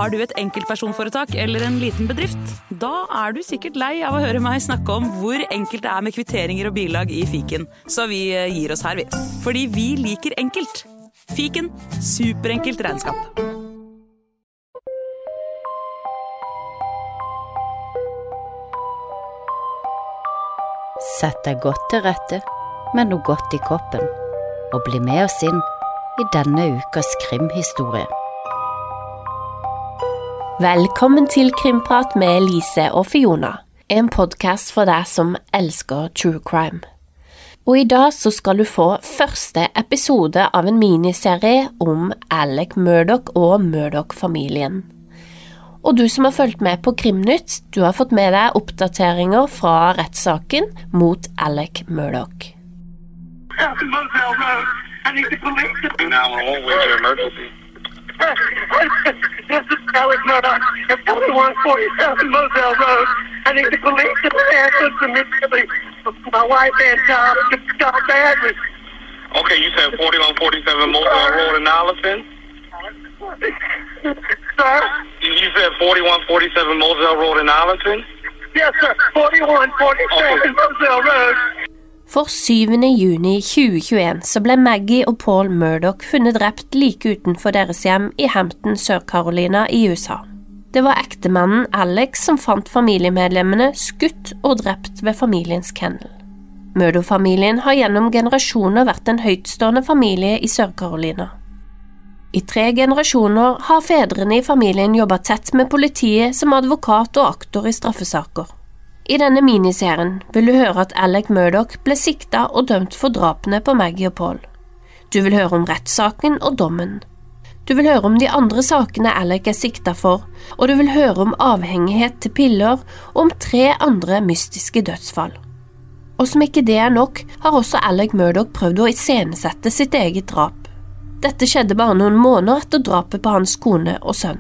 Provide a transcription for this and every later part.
Har du et enkeltpersonforetak eller en liten bedrift? Da du sikkert lei av å høre meg snakke om hvor enkelt det med kvitteringer og bilag i fiken. Så vi gir oss her, vi. Fordi vi liker enkelt. Fiken, superenkelt regnskap. Sett deg godt til rette med noe godt i koppen, og bli med oss inn i denne ukas krimhistorie. Velkommen til Krimprat med Lise og Fiona, en podcast for deg som elsker true crime. Og i dag så skal du få første episode av en miniserie om Alec Murdaugh og Murdaugh-familien. Og du som har fulgt med på Krimnytt, du har fått med deg oppdateringer fra rettssaken mot Alec Murdaugh. I need the police. 911, where's your emergency? This is Alec Murdaugh at 4147 Moselle Road. I need the police to answer immediately. My wife and child got badly. Okay, you said 4147 Moselle Road in Allison? Sir? You said 4147 Moselle Road in Allison? Yes, sir. 4147 Moselle Road. For 7. juni 2021 så ble Maggie og Paul Murdaugh funnet drept like utenfor deres hjem i Hampton, Sør-Carolina i USA. Det var ektemannen Alex som fant familiemedlemmene skutt og drept ved familiens kennel. Murdaugh-familien har gjennom generasjoner vært en høytstående familie i Sør-Carolina. I 3 generasjoner har fedrene i familien jobbet tett med politiet som advokat og aktor i straffesaker. I denne miniserien vil du høre at Alec Murdaugh ble siktet og dømt for drapene på Maggie og Paul. Du vil høre om rettssaken og dommen. Du vil høre om de andre sakene Alec siktet for, og du vil høre om avhengighet til piller og om 3 andre mystiske dødsfall. Og som ikke det nok, har også Alec Murdaugh prøvd å iscenesette sitt eget drap. Dette skjedde bare noen måneder etter drapet på hans kone og sønn.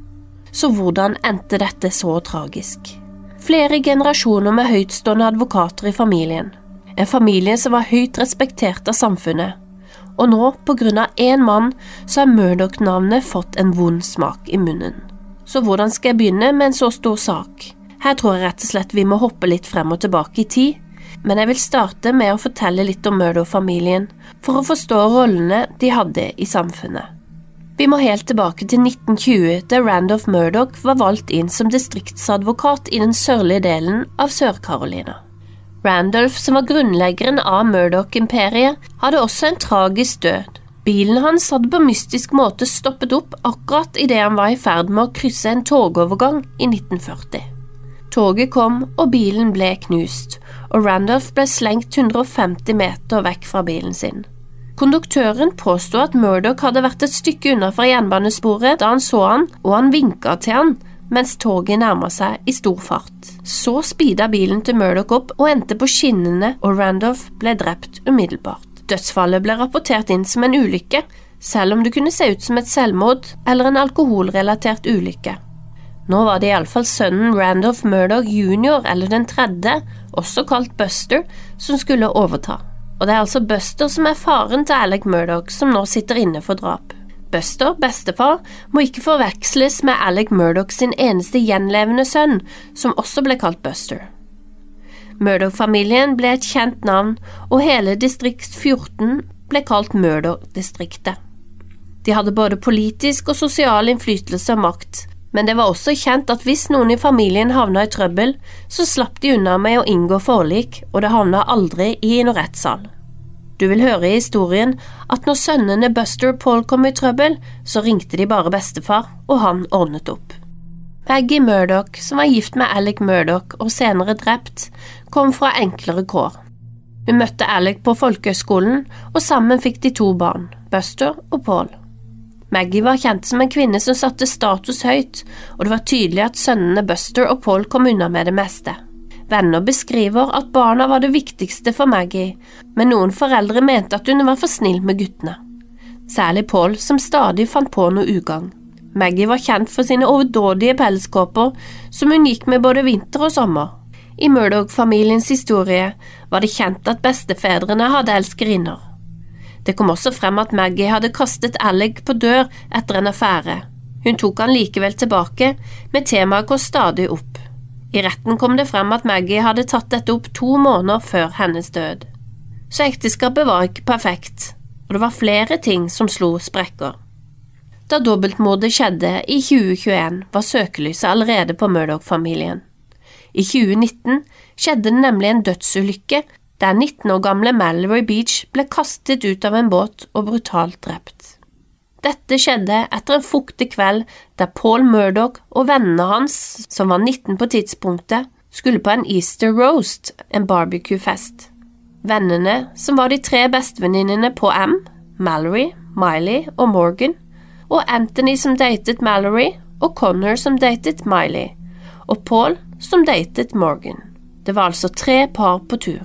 Så hvordan endte dette så tragisk? Flere generasjoner med høytstående advokater i familien. En familie som var høyt respektert av samfunnet. Og nå, på grunn av en mann, så har Murdaugh-navnet fått en vond smak i munnen. Så hvordan skal jeg begynne med en så stor sak? Her tror jeg rett og slett vi må hoppe litt frem og tilbake i tid, men jeg vil starte med å fortelle litt om Murdaugh-familien, for å forstå rollene de hadde i samfunnet. Vi må helt tilbake til 1920, da Randolph Murdaugh var valgt inn som distriktsadvokat i den sørlige delen av Sør-Carolina. Randolph, som var grunnleggeren av Murdaugh-imperiet, hadde også en tragisk død. Bilen hans hadde på mystisk måte stoppet opp akkurat i det han var i ferd med å krysse en togovergang i 1940. Toget kom, og bilen ble knust, og Randolph ble slengt 150 meter vekk fra bilen sin. Konduktøren påstod at Murdaugh hadde vært et stykke unna fra jernbanesporet da han så han, og han vinket til han, mens toget nærmet seg i stor fart. Så speedet bilen til Murdaugh opp og endte på skinnene, og Randolph ble drept umiddelbart. Dødsfallet ble rapportert inn som en ulykke, selv om det kunne se ut som et selvmord eller en alkoholrelatert ulykke. Nå var det i alle fall sønnen Randolph Murdaugh Jr., eller den tredje, også kalt Buster, som skulle overta. Og det er altså Buster som er faren til Alec Murdaugh, som nå sitter inne for drap. Buster, bestefar, må ikke forveksles med Alec Murdaugh sin eneste gjenlevende sønn, som også ble kalt Buster. Murdaugh-familien ble et kjent navn, og hele distrikt 14 ble kalt Murdaugh-distriktet. De hadde både politisk og sosial innflytelse og makt, men det var også kjent at hvis noen i familien havnet i trøbbel, så slapp de unna med å inngå forlik, og det havnet aldri i noen rettssal. Du vil høre i historien at når sønnene Buster og Paul kom i trøbbel, så ringte de bare bestefar, og han ordnet opp. Maggie Murdaugh, som var gift med Alec Murdaugh og senere drept, kom fra enklere kår. Hun møtte Alec på folkehøgskolen, og sammen fikk de 2 barn, Buster og Paul. Maggie var kjent som en kvinne som satte status høyt, og det var tydelig at sønnene Buster og Paul kom unna med det meste. Venner beskriver at barna var det viktigste for Maggie, men noen foreldre mente at hun var for snill med guttene. Særlig Paul, som stadig fant på noe ugagn. Maggie var kjent for sine overdådige pelskåper, som hun gikk med både vinter og sommer. I Murdaugh-familiens historie var det kjent at bestefedrene hadde elskerinner. Det kom også frem at Maggie hadde kastet Alec på dør etter en affære. Hun tok han likevel tilbake, men temaet går stadig opp. I retten kom det frem at Maggie hadde tatt dette opp 2 måneder før hennes død. Så ekteskapet var ikke perfekt, og det var flere ting som slo sprekker. Da dobbeltmordet skjedde i 2021 var søkelyset allerede på Murdoch-familien. I 2019 skjedde det nemlig en dødsulykke der 19 år gamle Mallory Beach ble kastet ut av en båt og brutalt drept. Dette skjedde etter en fuktig kveld der Paul Murdoch og vennene hans, som var 19 på tidspunktet, skulle på en Easter roast, en barbecue-fest. Vennene, som var de 3 bestevenninnene på M, Mallory, Miley og Morgan, og Anthony som datet Mallory, og Connor som datet Miley, og Paul som datet Morgan. Det var altså 3 par på tur.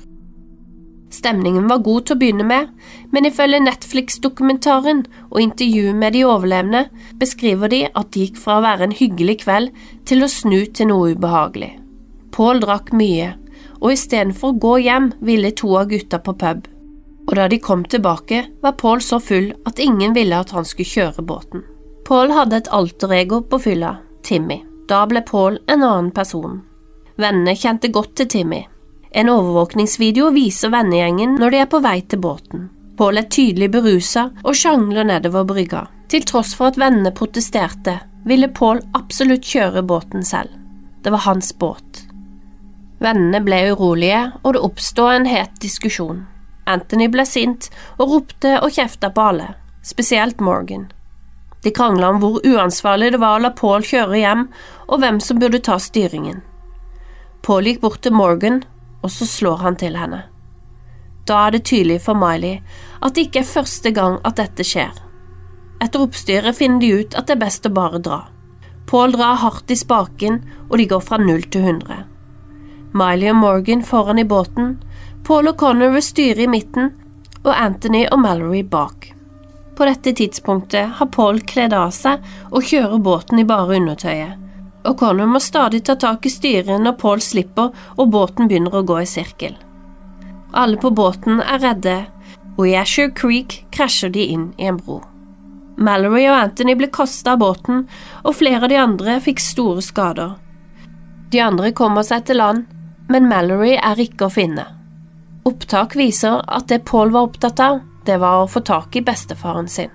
Stemningen var god til å begynne med, men ifølge Netflix-dokumentaren og intervjuet med de overlevende beskriver de at det gikk fra å være en hyggelig kveld til å snu til noe ubehagelig. Paul drakk mye, og i stedet for å gå hjem ville 2 av gutta på pub. Og da de kom tilbake, var Paul så full at ingen ville at han skulle kjøre båten. Paul hadde et alter ego på fylla, Timmy. Da ble Paul en annen person. Vennene kjente godt til Timmy. En overvåkningsvideo viser vennegjengen når de er på vei til båten. Paul er tydelig beruset og sjangler nedover brygga. Til tross for at vennene protesterte, ville Paul absolutt kjøre båten selv. Det var hans båt. Vennene ble urolige, og det oppstod en het diskusjon. Anthony ble sint og ropte og kjeftet på alle, spesielt Morgan. De kranglet om hvor uansvarlig det var å la Paul kjøre hjem, og hvem som burde ta styringen. Paul gikk bort til Morgan, og så slår han til henne. Da er det tydelig for Miley at det ikke er første gang at dette skjer. Etter oppstyret finner de ut at det er best å bare dra. Paul drar hardt i spaken, og de går fra 0 til 100. Miley og Morgan foran i båten, Paul og Connor ved styret i midten, og Anthony og Mallory bak. På dette tidspunktet har Paul kledd av seg og kjører båten i bare undertøyet, og Connor må stadig ta tak i styret når Paul slipper og båten begynner å gå i sirkel. Alle på båten er redde, og i Asher Creek krasjer de inn i en bro. Mallory og Anthony ble kastet av båten, og flere av de andre fikk store skader. De andre kommer seg til land, men Mallory er ikke å finne. Opptak viser at det Paul var opptatt av, det var å få tak i bestefaren sin.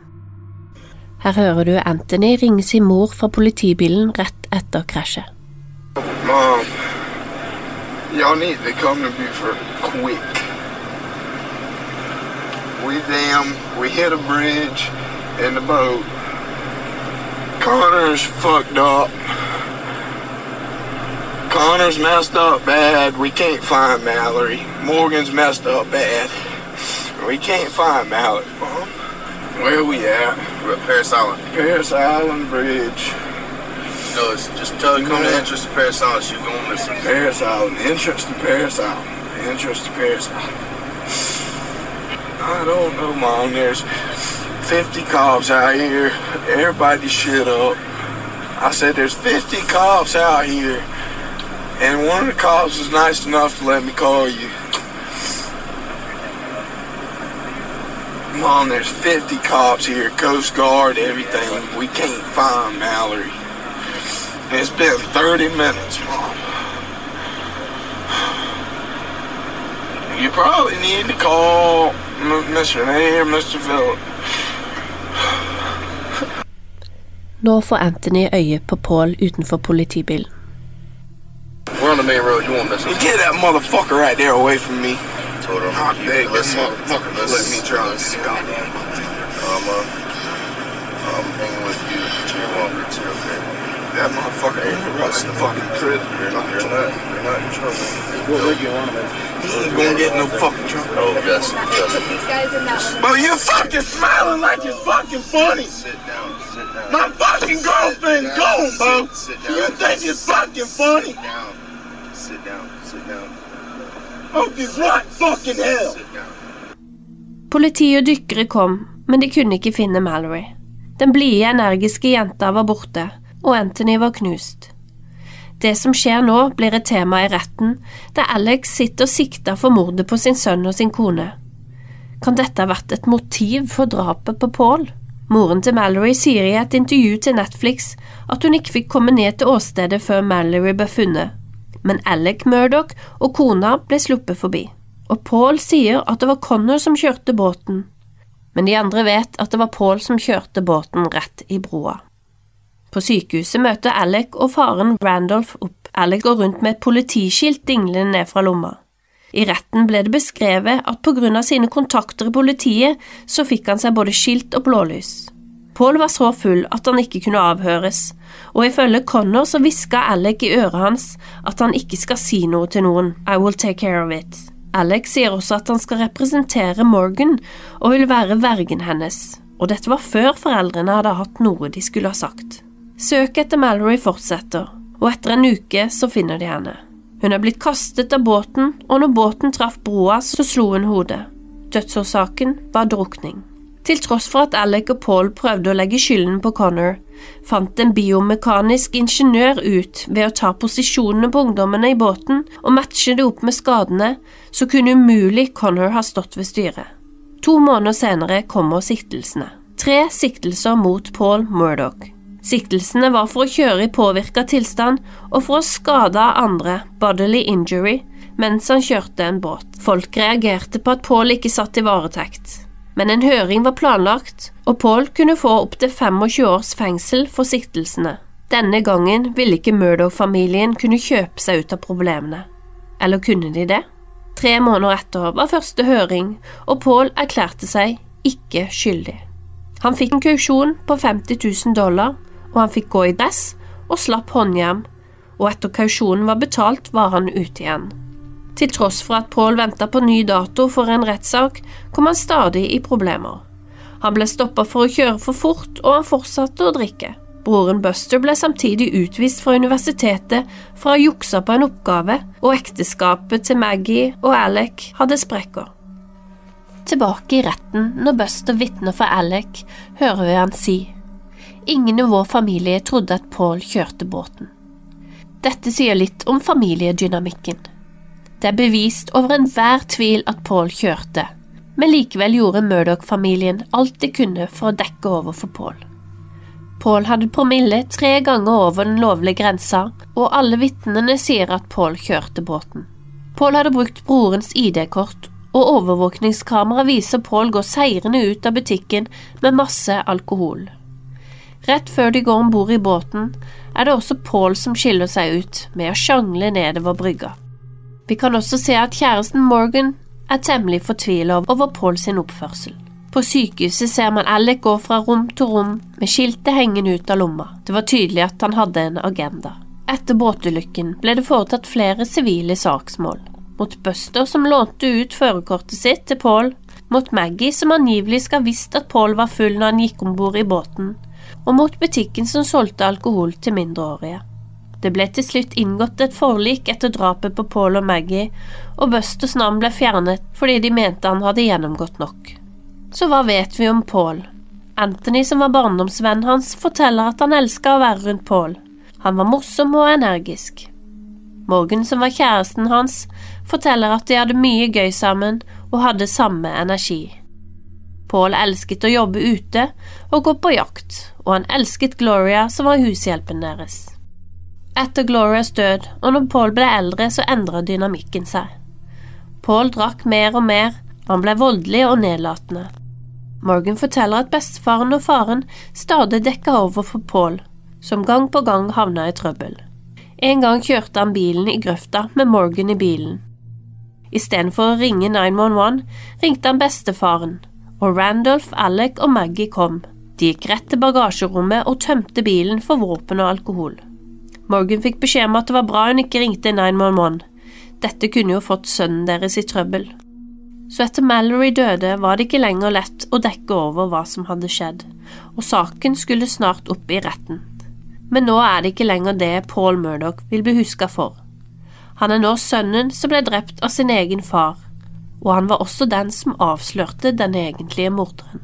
Her hører du Anthony ringe sin mor fra politibilen rett etter krasjet. Mom, y'all need to come to Buford quick. We hit a bridge in the boat. Connor's fucked up. Connor's messed up bad. We can't find Mallory. Morgan's messed up bad. We can't find Mallory, Mom. Where are we at? We're at Paris Island. Paris Island Bridge. No, it's just tell you come to entrance to Paris Island. She's going missing. Paris Island. Entrance to Paris Island. Entrance to Paris Island. I don't know, Mom. There's 50 cops out here. Everybody shit up. I said there's 50 cops out here. And one of the cops was nice enough to let me call you. Mom, there's 50 cops here, Coast Guard, everything. We can't find Mallory. It's been 30 minutes, Mom. You probably need to call Mr. Nair, Mr. Phillip. Nå får Anthony øye på Paul utenfor politibilen. We're on the main road. You won't miss us. Get that motherfucker right there away from me. Told him. Let me try this. I'm hanging with you. You want me to, okay? That motherfucker ain't the fucking predator. You're not in trouble. What rig you on, man? He ain't gonna get no fucking trouble. Oh, yes. These guys in that one. But you fucking smiling like it's fucking funny. Sit down. My fucking girlfriend gone, bro. You think it's fucking funny? Sit down. Oh, this right fucking hell. Politi og dykkere kom, men de kunne ikke finne Mallory. Den blide, energiske jenta var borte, og Anthony var knust. Det som skjer nå blir et tema i retten, der Alex sitter siktet for mordet på sin sønn og sin kone. Kan dette ha vært et motiv for drapet på Paul? Moren til Mallory sier i et intervju til Netflix at hun ikke fikk komme ned til åstedet før Mallory ble funnet, men Alec Murdaugh og kona ble sluppet forbi, og Paul sier at det var Connor som kjørte båten, men de andre vet at det var Paul som kjørte båten rett i broa. På sykehuset møter Alec og faren Randolph opp. Alec går rundt med et politiskilt dinglende ned fra lomma. I retten ble det beskrevet at på grunn av sine kontakter i politiet så fikk han seg både skilt og blålys. Paul var så full at han ikke kunne avhøres, og ifølge Connor så visket Alec i øret hans at han ikke skal si noe til noen. I will take care of it. Alec sier også at han skal representere Morgan og vil være vergen hennes, og dette var før foreldrene hadde hatt noe de skulle ha sagt. Søket etter Mallory fortsetter, og etter en uke så finner de henne. Hun er blitt kastet av båten, og når båten traff broa så slo hun hodet. Dødsårsaken var drukning. Til tross for at Alec og Paul prøvde å legge skylden på Connor, fant en biomekanisk ingeniør ut ved å ta posisjonene på ungdommene i båten og matche det opp med skadene, så kunne umulig Connor ha stått ved styret. 2 måneder senere kommer siktelsene. 3 siktelser mot Paul Murdaugh. Siktelsene var for å kjøre i påvirket tilstand og for å skade andre, bodily injury, mens han kjørte en båt. Folk reagerte på at Paul ikke satt i varetekt. Men en høring var planlagt, og Paul kunne få opp til 25 års fengsel for siktelsene. Denne gangen ville ikke Murdaugh-familien kunne kjøpe seg ut av problemene. Eller kunne de det? 3 måneder etter var første høring, og Paul erklærte seg ikke skyldig. Han fikk en kausjon på $50,000, og han fikk gå i dress og slapp håndjern, og etter kausjonen var betalt var han ute igjen. Til tross for at Paul ventet på ny dato for en rettssak, kom han stadig i problemer. Han ble stoppet for å kjøre for fort, og han fortsatte å drikke. Broren Buster ble samtidig utvist fra universitetet for å ha juksa på en oppgave, og ekteskapet til Maggie og Alec hadde sprekker. Tilbake i retten, når Buster vitner for Alec, hører vi han si: «Ingen i vår familie trodde at Paul kjørte båten.» Dette sier litt om familiedynamikken. Det er bevist over enhver tvil at Paul kjørte, men likevel gjorde Murdaugh-familien alt de kunne for å dekke over for Paul. Paul hadde promille 3 ganger over den lovlige grensa, og alle vitnene sier at Paul kjørte båten. Paul hadde brukt brorens ID-kort, og overvåkningskamera viser Paul gå seirende ut av butikken med masse alkohol. Rett før de går ombord i båten, er det også Paul som skiller seg ut med å sjangle nedover brygga. Vi kan også se at kjæresten Morgan er temmelig fortvilet over Paul sin oppførsel. På sykehuset ser man Alec gå fra rom til rom med skiltet hengende ut av lomma. Det var tydelig at han hadde en agenda. Etter båtulykken ble det foretatt flere sivile saksmål. Mot Buster som lånte ut førerkortet sitt til Paul, mot Maggie som angivelig skal ha visst at Paul var full når han gikk ombord i båten, og mot butikken som solgte alkohol til mindreårige. Det ble til slutt inngått et forlik etter drapet på Paul og Maggie, og Busters navn ble fjernet fordi de mente han hadde gjennomgått nok. Så hva vet vi om Paul? Anthony, som var barndomsvenn hans, forteller at han elsket å være rundt Paul. Han var morsom og energisk. Morgan, som var kjæresten hans, forteller at de hadde mye gøy sammen og hadde samme energi. Paul elsket å jobbe ute og gå på jakt, og han elsket Gloria, som var hushjelpen deres. Etter Glorias død, og når Paul ble eldre, så endret dynamikken seg. Paul drakk mer og mer, han ble voldelig og nedlatende. Morgan forteller at bestefaren og faren stadig dekket over for Paul, som gang på gang havnet i trøbbel. En gang kjørte han bilen i grøfta med Morgan i bilen. I stedet for å ringe 911, ringte han bestefaren, og Randolph, Alec og Maggie kom. De gikk rett til bagasjerommet og tømte bilen for våpen og alkohol. Morgan fikk beskjed om at det var bra hun ikke ringte 911. Dette kunne jo fått sønnen deres i trøbbel. Så etter Mallory døde var det ikke lenger lett å dekke over hva som hadde skjedd, og saken skulle snart opp i retten. Men nå er det ikke lenger det Paul Murdaugh vil bli husket for. Han er nå sønnen som ble drept av sin egen far, og han var også den som avslørte den egentlige morderen.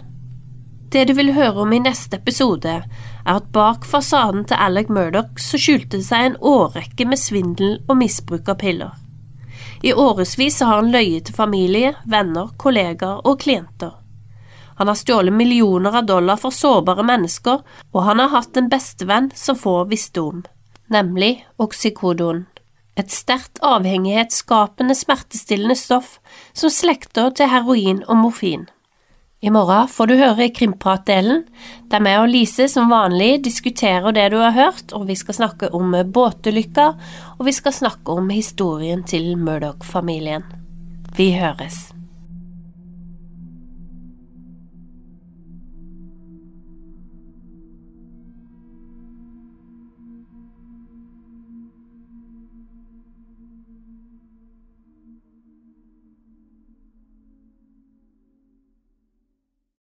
Det du vil høre om i neste episode er at bak fasaden til Alec Murdaugh så skjulte seg en årrekke med svindel og misbruk av piller. I årevis har han løyet til familie, venner, kollegaer og klienter. Han har stjålet millioner av dollar for sårbare mennesker, og han har hatt en bestevenn som får visdom, nemlig oxycodon. Et sterkt avhengighetsskapende smertestillende stoff som slekter til heroin og morfin. I morgen får du høre i Krimprat-delen, der meg og Lise som vanlig diskuterer det du har hørt, og vi skal snakke om båtulykker, og vi skal snakke om historien til Murdoch-familien. Vi høres.